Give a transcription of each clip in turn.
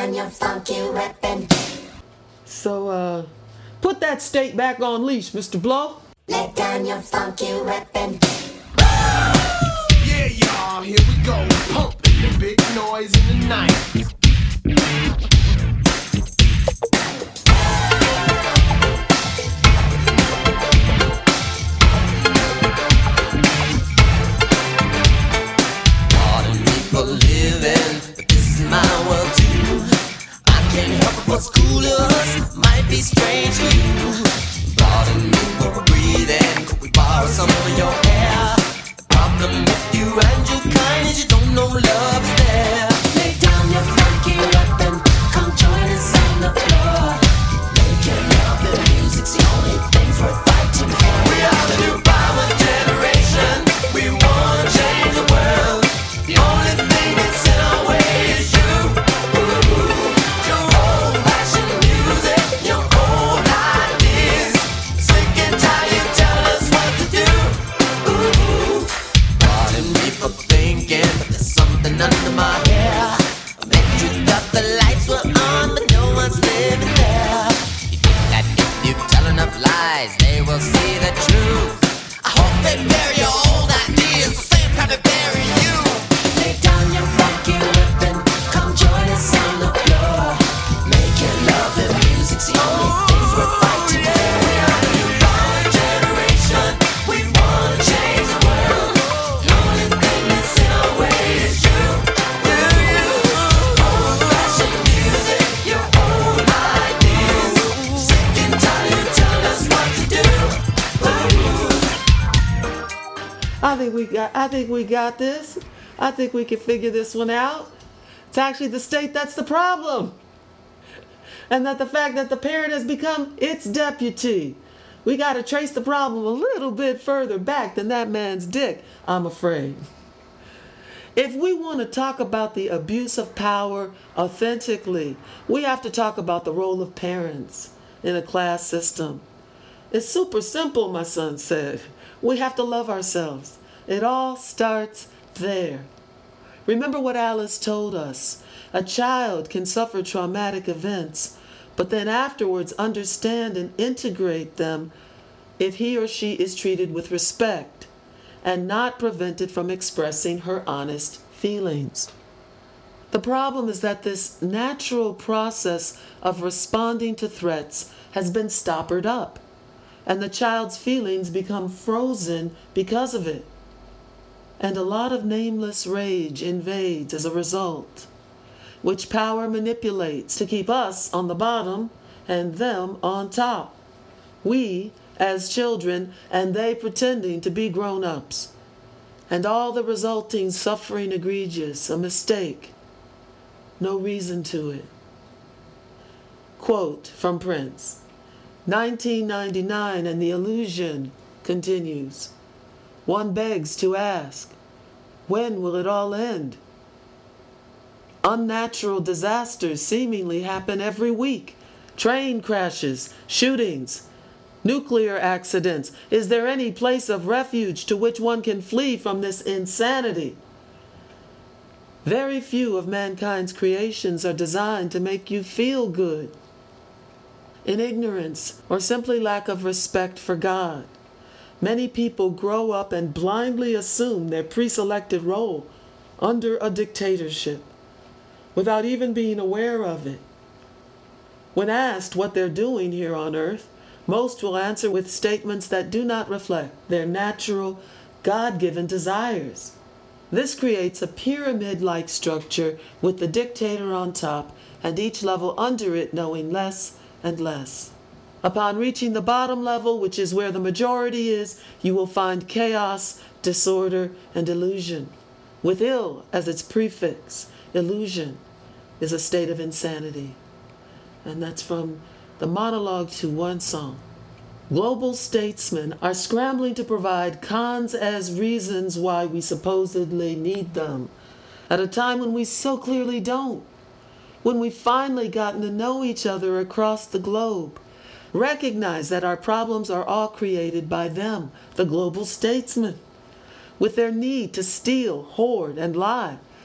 down your funky weapon. So, put that state back on leash, Mr. Blow. Let down your funky weapon. Yeah, y'all, here we go. Pumping the big noise in the night. What's cool to us might be strange to you. Pardon me for breathing. Could we borrow some of your air? The problem with you and your kind is you don't know love is there. Lay down your funky weapon. Come join us on the floor. Making love and music's the only things worth fighting for. We are the new power generation. We wanna change the world. The only thing that's in our way is you. Under my hair, maybe you thought the lights were on, but no one's living there. You think that if you tell enough lies, they will see the truth. I hope they bury your old ideas the same time they bury you. Lay down your funky weapon. Come join us on the floor. Making love and music's the only things worth fighting for. We are the new power generation. We wanna change the world. The only thing that's in our way is you. I think we got this. I think we can figure this one out. It's actually the state that's the problem. And that the fact that the parent has become its deputy. We got to trace the problem a little bit further back than that man's dick, I'm afraid. If we want to talk about the abuse of power authentically, we have to talk about the role of parents in a class system. It's super simple, my son said. We have to love ourselves. It all starts there. Remember what Alice told us. A child can suffer traumatic events, but then afterwards understand and integrate them if he or she is treated with respect and not prevented from expressing her honest feelings. The problem is that this natural process of responding to threats has been stoppered up, and the child's feelings become frozen because of it. And a lot of nameless rage invades as a result, which power manipulates to keep us on the bottom and them on top. We as children and they pretending to be grown-ups. And all the resulting suffering egregious, a mistake. No reason to it. Quote from Prince, 1999, and the illusion continues. One begs to ask, when will it all end? Unnatural disasters seemingly happen every week. Train crashes, shootings, nuclear accidents. Is there any place of refuge to which one can flee from this insanity? Very few of mankind's creations are designed to make you feel good. In ignorance or simply lack of respect for God, many people grow up and blindly assume their pre-selected role under a dictatorship without even being aware of it. When asked what they're doing here on earth, most will answer with statements that do not reflect their natural, God-given desires. This creates a pyramid-like structure with the dictator on top and each level under it knowing less and less. Upon reaching the bottom level, which is where the majority is, you will find chaos, disorder, and illusion. With ill as its prefix, illusion is a state of insanity. And that's from the monologue to one song. Global statesmen are scrambling to provide cons as reasons why we supposedly need them, at a time when we so clearly don't. When we've finally gotten to know each other across the globe, recognize that our problems are all created by them, the global statesmen, with their need to steal, hoard, and lie.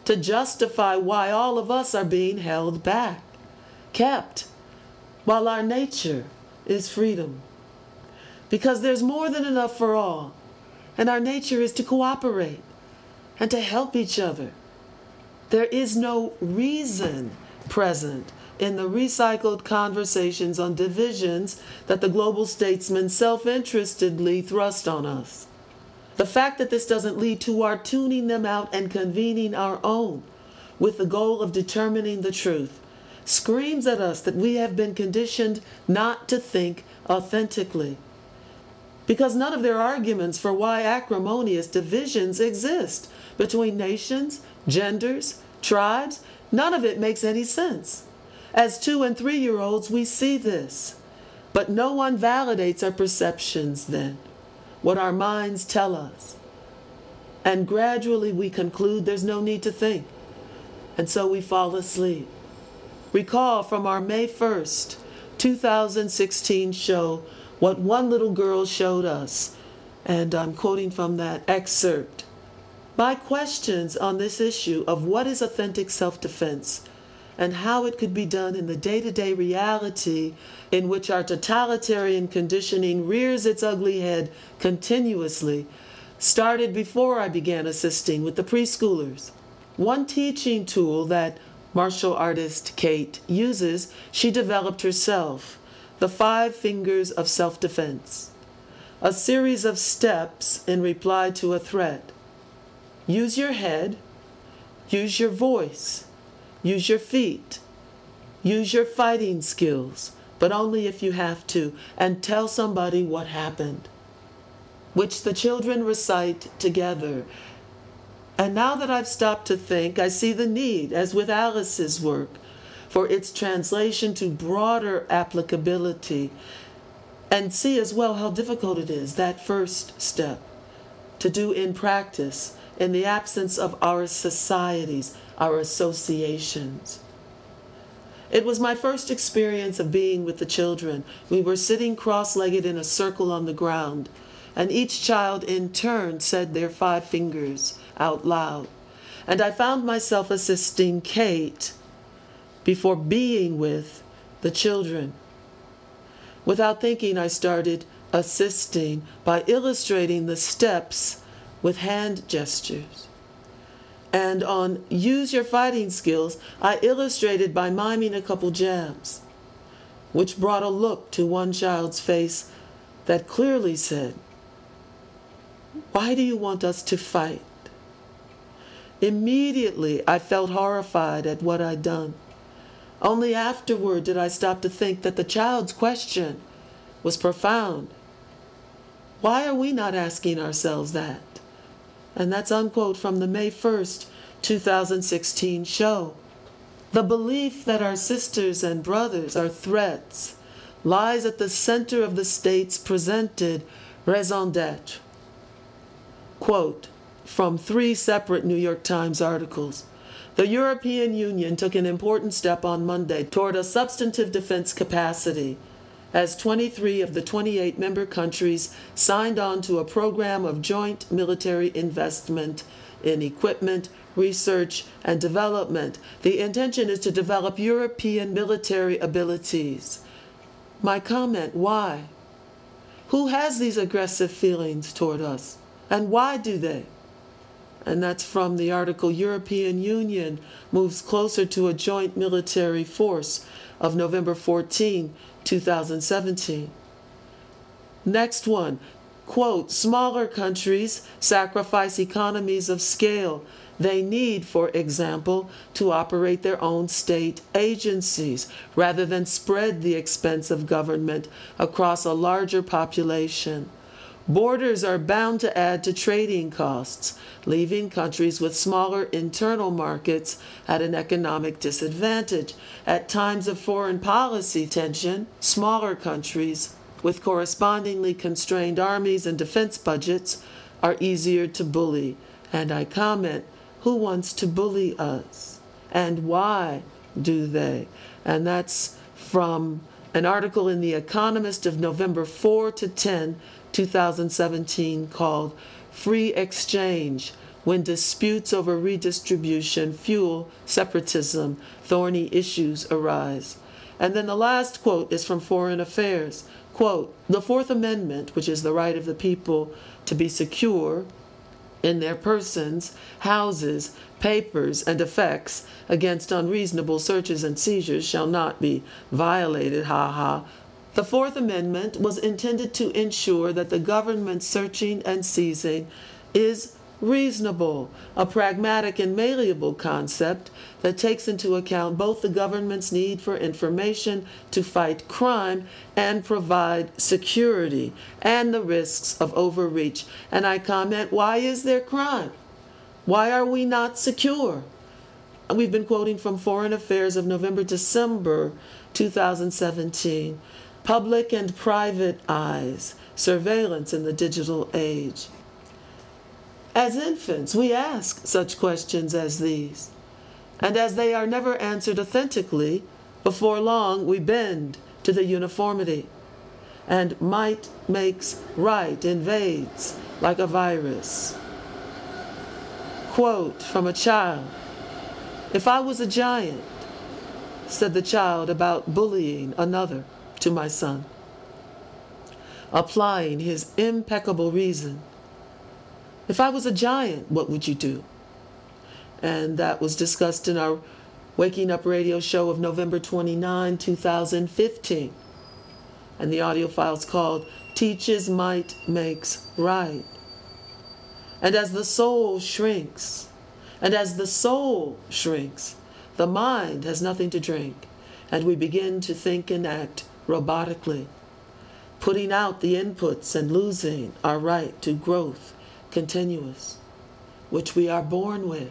to justify why all of us are being held back, kept, while our nature is freedom. Because there's more than enough for all, and our nature is to cooperate and to help each other. There is no reason present in the recycled conversations on divisions that the global statesmen self-interestedly thrust on us. The fact that this doesn't lead to our tuning them out and convening our own with the goal of determining the truth screams at us that we have been conditioned not to think authentically. Because none of their arguments for why acrimonious divisions exist between nations, genders, tribes, none of it makes any sense. As 2- and 3-year-olds, we see this. But no one validates our perceptions then, what our minds tell us. And gradually we conclude there's no need to think. And so we fall asleep. Recall from our May 1st, 2016 show what one little girl showed us. And I'm quoting from that excerpt. My questions on this issue of what is authentic self-defense and how it could be done in the day-to-day reality in which our totalitarian conditioning rears its ugly head continuously started before I began assisting with the preschoolers. One teaching tool that martial artist Kate uses, she developed herself, the 5 fingers of self-defense, a series of steps in reply to a threat. Use your head, use your voice, use your feet, use your fighting skills, but only if you have to, and tell somebody what happened, which the children recite together. And now that I've stopped to think, I see the need, as with Alice's work, for its translation to broader applicability, and see as well how difficult it is, that first step, to do in practice, in the absence of our societies, our associations. It was my first experience of being with the children. We were sitting cross-legged in a circle on the ground, and each child in turn said their 5 fingers out loud. And I found myself assisting Kate before being with the children. Without thinking, I started assisting by illustrating the steps with hand gestures. And on use your fighting skills, I illustrated by miming a couple jabs, which brought a look to one child's face that clearly said, "Why do you want us to fight?" Immediately, I felt horrified at what I'd done. Only afterward did I stop to think that the child's question was profound. Why are we not asking ourselves that? And that's unquote from the May 1st, 2016 show. The belief that our sisters and brothers are threats lies at the center of the state's presented raison d'être. Quote from 3 separate New York Times articles. The European Union took an important step on Monday toward a substantive defense capacity, as 23 of the 28 member countries signed on to a program of joint military investment in equipment, research, and development. The intention is to develop European military abilities. My comment, why? Who has these aggressive feelings toward us? And why do they? And that's from the article European Union Moves Closer to a Joint Military Force of November 14, 2017. Next one, quote, smaller countries sacrifice economies of scale they need, for example, to operate their own state agencies rather than spread the expense of government across a larger population. Borders are bound to add to trading costs, leaving countries with smaller internal markets at an economic disadvantage. At times of foreign policy tension, smaller countries with correspondingly constrained armies and defense budgets are easier to bully. And I comment, who wants to bully us? And why do they? And that's from an article in The Economist of November 4 to 10, 2017 called Free Exchange, when disputes over redistribution fuel separatism, thorny issues arise. And then the last quote is from Foreign Affairs. Quote, "The Fourth Amendment, which is the right of the people to be secure in their persons, houses, papers, and effects against unreasonable searches and seizures shall not be violated." Ha ha. The Fourth Amendment was intended to ensure that the government's searching and seizing is reasonable, a pragmatic and malleable concept that takes into account both the government's need for information to fight crime and provide security, and the risks of overreach. And I comment, why is there crime? Why are we not secure? We've been quoting from Foreign Affairs of November-December 2017. Public and private eyes, surveillance in the digital age. As infants, we ask such questions as these. And as they are never answered authentically, before long we bend to the uniformity. And might makes right invades like a virus. Quote from a child, "If I was a giant," said the child about bullying another to my son, applying his impeccable reason. "If I was a giant, what would you do?" And that was discussed in our Waking Up radio show of November 29, 2015. And the audio file's called Teaches Might Makes Right. And as the soul shrinks, the mind has nothing to drink, and we begin to think and act robotically, putting out the inputs and losing our right to growth continuous, which we are born with.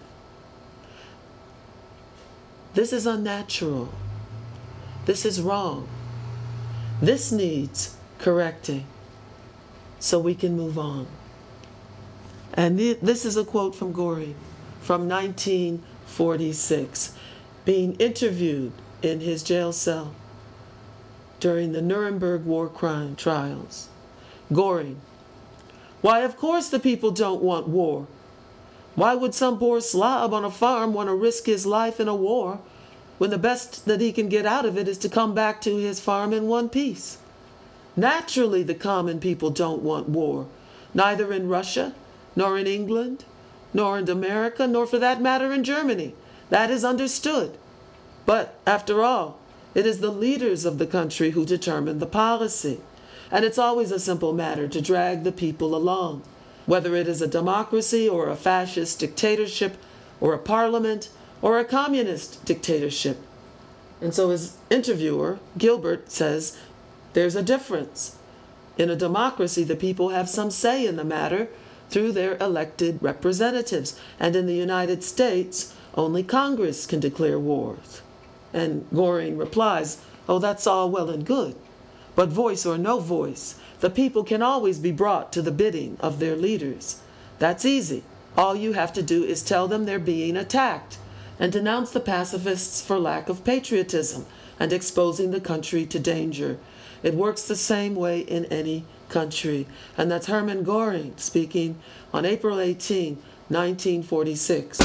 This is unnatural. This is wrong. This needs correcting so we can move on. And this is a quote from Goring from 1946, being interviewed in his jail cell during the Nuremberg war crime trials. Goring, "Why, of course the people don't want war. Why would some poor slob on a farm want to risk his life in a war when the best that he can get out of it is to come back to his farm in one piece? Naturally, the common people don't want war, neither in Russia, nor in England, nor in America, nor for that matter in Germany. That is understood. But, after all, it is the leaders of the country who determine the policy. And it's always a simple matter to drag the people along, whether it is a democracy or a fascist dictatorship or a parliament or a communist dictatorship." And so his interviewer, Gilbert, says there's a difference. In a democracy, the people have some say in the matter through their elected representatives. And in the United States, only Congress can declare wars. And Goring replies, "Oh, that's all well and good. But voice or no voice, the people can always be brought to the bidding of their leaders. That's easy. All you have to do is tell them they're being attacked and denounce the pacifists for lack of patriotism and exposing the country to danger. It works the same way in any country." And that's Hermann Goring speaking on April 18, 1946.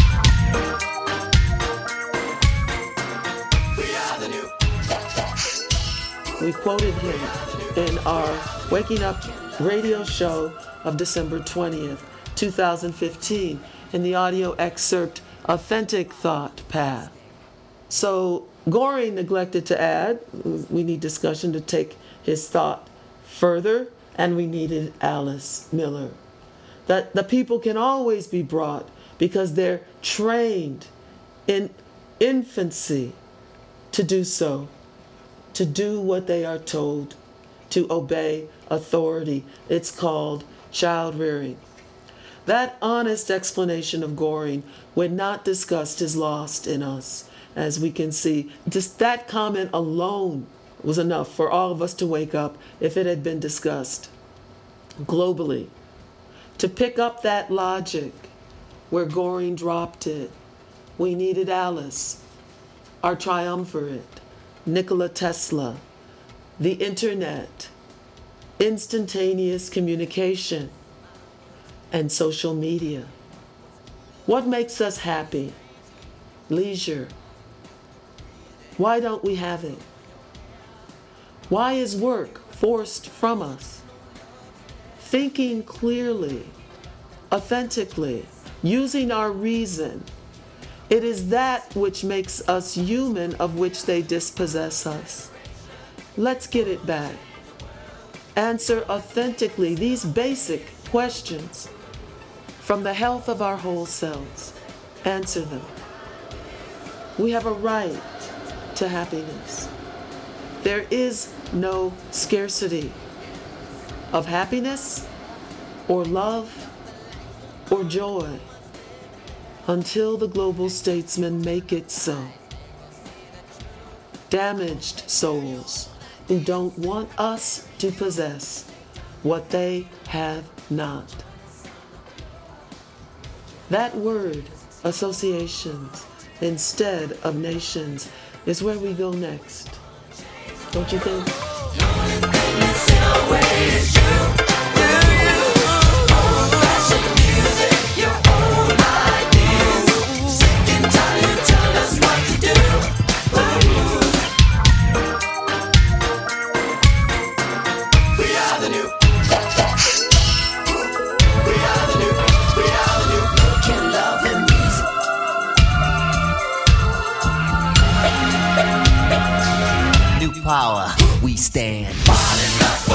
We quoted him in our Waking Up radio show of December 20th, 2015, in the audio excerpt Authentic Thought Path. So Goring neglected to add, we need discussion to take his thought further, and we needed Alice Miller. That the people can always be brought because they're trained in infancy to do so, to do what they are told, to obey authority. It's called child rearing. That honest explanation of Goring, when not discussed, is lost in us, as we can see. Just that comment alone was enough for all of us to wake up if it had been discussed globally. To pick up that logic where Goring dropped it, we needed Alice, our triumvirate, Nikola Tesla, the internet, instantaneous communication, and social media. What makes us happy? Leisure. Why don't we have it? Why is work forced from us? Thinking clearly, authentically, using our reason. It is that which makes us human, of which they dispossess us. Let's get it back. Answer authentically these basic questions from the health of our whole selves. Answer them. We have a right to happiness. There is no scarcity of happiness or love or joy until the global statesmen make it so. Damaged souls who don't want us to possess what they have not. That word, associations, instead of nations, is where we go next. Don't you think? Power, we stand.